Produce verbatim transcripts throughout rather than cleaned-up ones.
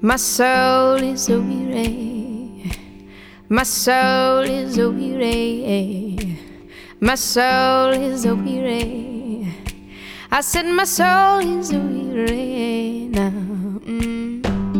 My soul is a weary, my soul is a weary, my soul is a weary. I said my soul is a weary now. Mm.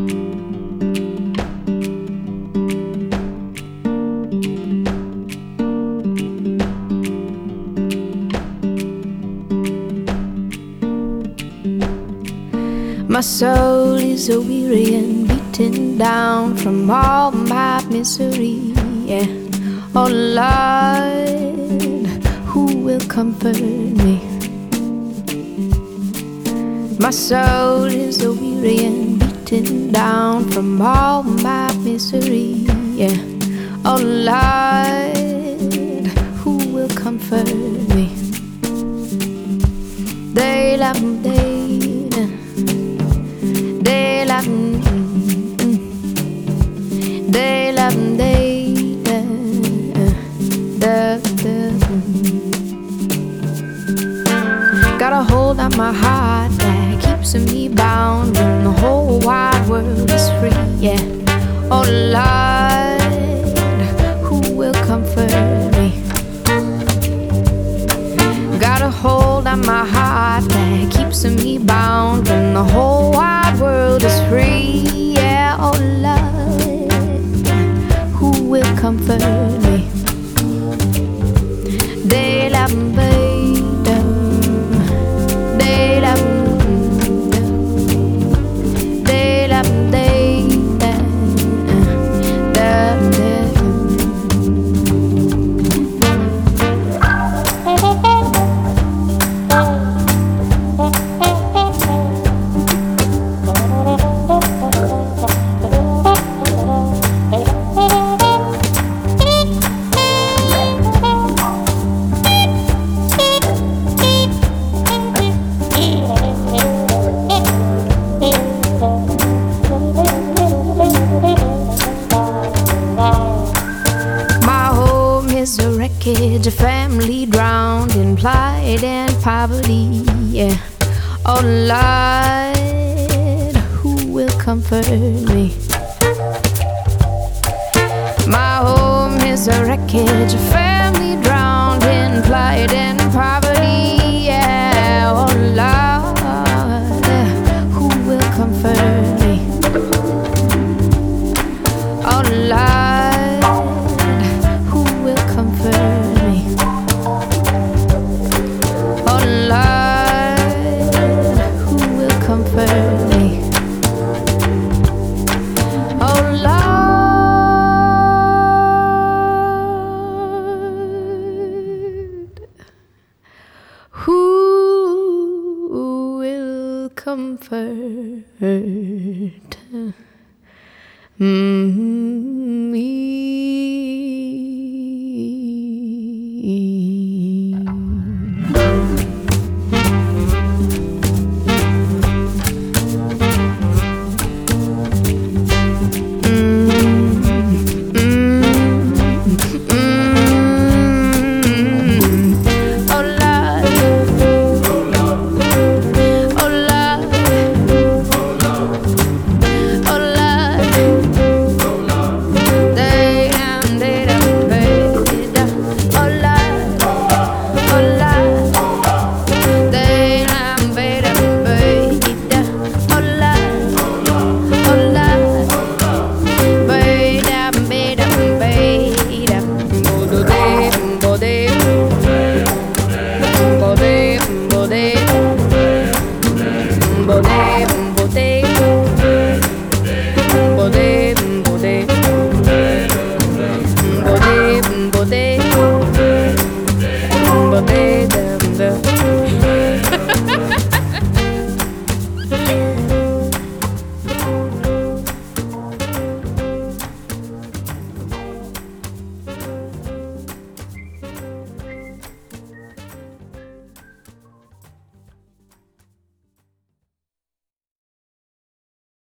My soul is a weary and beaten down from all my misery. Yeah. Oh Lord, who will comfort me? My soul is a weary and beaten down from all my misery. Yeah. Oh Lord, who will comfort me? They love me. They love me, they love me, da, da. Got a hold on my heart that keeps me bound when the whole wide world is free. Yeah, oh Lord, who will comfort me? Got a hold on my heart that keeps me bound when the whole wide world is free. Yeah, oh Lord, who will comfort me? They love me, they love me, they love me, a family drowned in plight and poverty. Yeah, oh Lord, who will comfort me? My home is a wreckage, a family drowned in plight and poverty. Yeah, oh Lord, who will comfort me? Oh Lord, who will comfort me? Comfort. Mm-hmm.